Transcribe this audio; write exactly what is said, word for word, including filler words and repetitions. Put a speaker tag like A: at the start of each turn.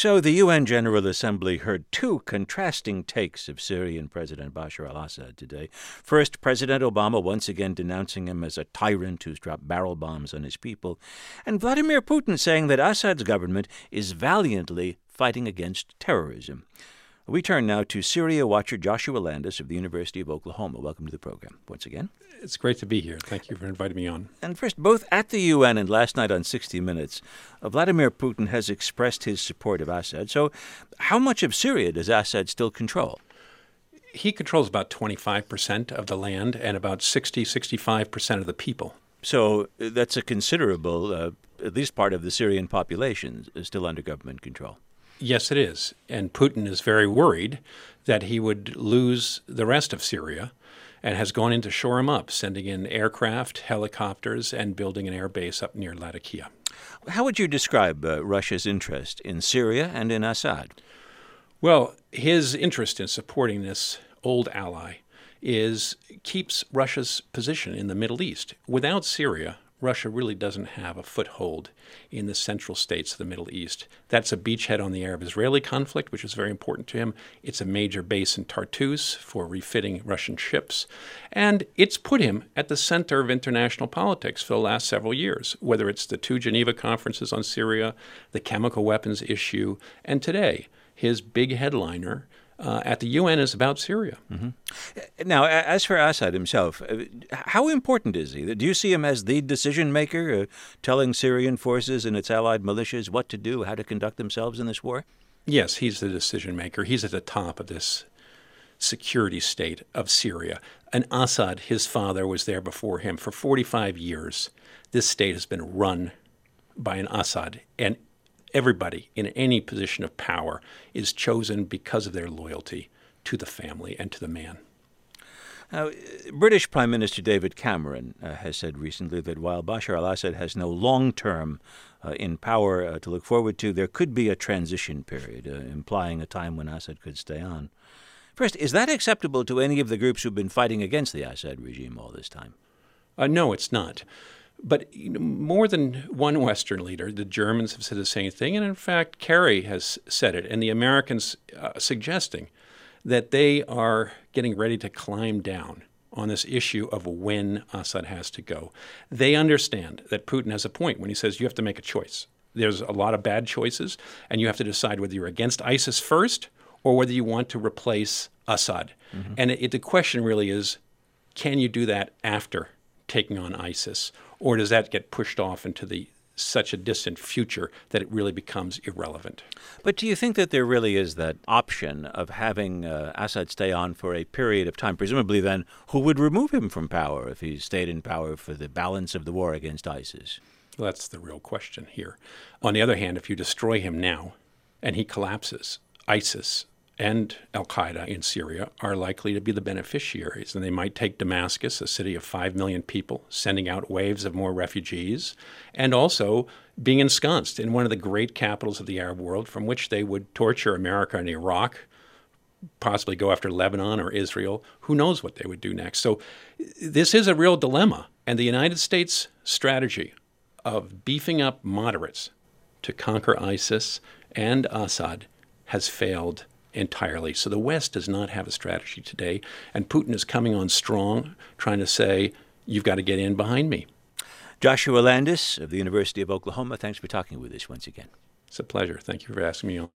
A: So the U N General Assembly heard two contrasting takes of Syrian President Bashar al-Assad today. First, President Obama once again denouncing him as a tyrant who's dropped barrel bombs on his people, and Vladimir Putin saying that Assad's government is valiantly fighting against terrorism. We turn now to Syria watcher Joshua Landis of the University of Oklahoma. Welcome to the program once again.
B: It's great to be here. Thank you for inviting me on.
A: And first, both at the U N and last night on sixty minutes, uh, Vladimir Putin has expressed his support of Assad. So how much of Syria does Assad still control?
B: He controls about twenty-five percent of the land and about sixty, sixty-five percent of the people.
A: So uh, that's a considerable, uh, at least part of the Syrian population is still under government control.
B: Yes, it is. And Putin is very worried that he would lose the rest of Syria and has gone in to shore him up, sending in aircraft, helicopters, and building an air base up near Latakia.
A: How would you describe uh, Russia's interest in Syria and in Assad?
B: Well, his interest in supporting this old ally is keeps Russia's position in the Middle East. Without Syria, Russia really doesn't have a foothold in the central states of the Middle East. That's a beachhead on the Arab-Israeli conflict, which is very important to him. It's a major base in Tartus for refitting Russian ships. And it's put him at the center of international politics for the last several years, whether it's the two Geneva conferences on Syria, the chemical weapons issue, and today, his big headliner Uh, at the U N is about Syria.
A: Mm-hmm. Now, as for Assad himself, how important is he? Do you see him as the decision maker, uh, telling Syrian forces and its allied militias what to do, how to conduct themselves in this war?
B: Yes, he's the decision maker. He's at the top of this security state of Syria. And Assad, his father, was there before him. For forty-five years, this state has been run by an Assad, and everybody in any position of power is chosen because of their loyalty to the family and to the man.
A: Now, British Prime Minister David Cameron uh, has said recently that while Bashar al-Assad has no long-term uh, in power uh, to look forward to, there could be a transition period, uh, implying a time when Assad could stay on. First, is that acceptable to any of the groups who've been fighting against the Assad regime all this time?
B: Uh, no, it's not. But you know, more than one Western leader, the Germans have said the same thing, and in fact, Kerry has said it, and the Americans uh, suggesting that they are getting ready to climb down on this issue of when Assad has to go. They understand that Putin has a point when he says you have to make a choice. There's a lot of bad choices, and you have to decide whether you're against ISIS first or whether you want to replace Assad. Mm-hmm. And it, it, the question really is, can you do that after taking on ISIS? Or does that get pushed off into the such a distant future that it really becomes irrelevant?
A: But do you think that there really is that option of having uh, Assad stay on for a period of time? Presumably then, who would remove him from power if he stayed in power for the balance of the war against ISIS?
B: Well, that's the real question here. On the other hand, if you destroy him now and he collapses, ISIS and al-Qaeda in Syria are likely to be the beneficiaries. And they might take Damascus, a city of five million people, sending out waves of more refugees, and also being ensconced in one of the great capitals of the Arab world from which they would torture America and Iraq, possibly go after Lebanon or Israel. Who knows what they would do next? So this is a real dilemma. And the United States strategy of beefing up moderates to conquer ISIS and Assad has failed entirely. So the West does not have a strategy today, and Putin is coming on strong, trying to say, you've got to get in behind me.
A: Joshua Landis of the University of Oklahoma, thanks for talking with us once again.
B: It's a pleasure. Thank you for asking me on.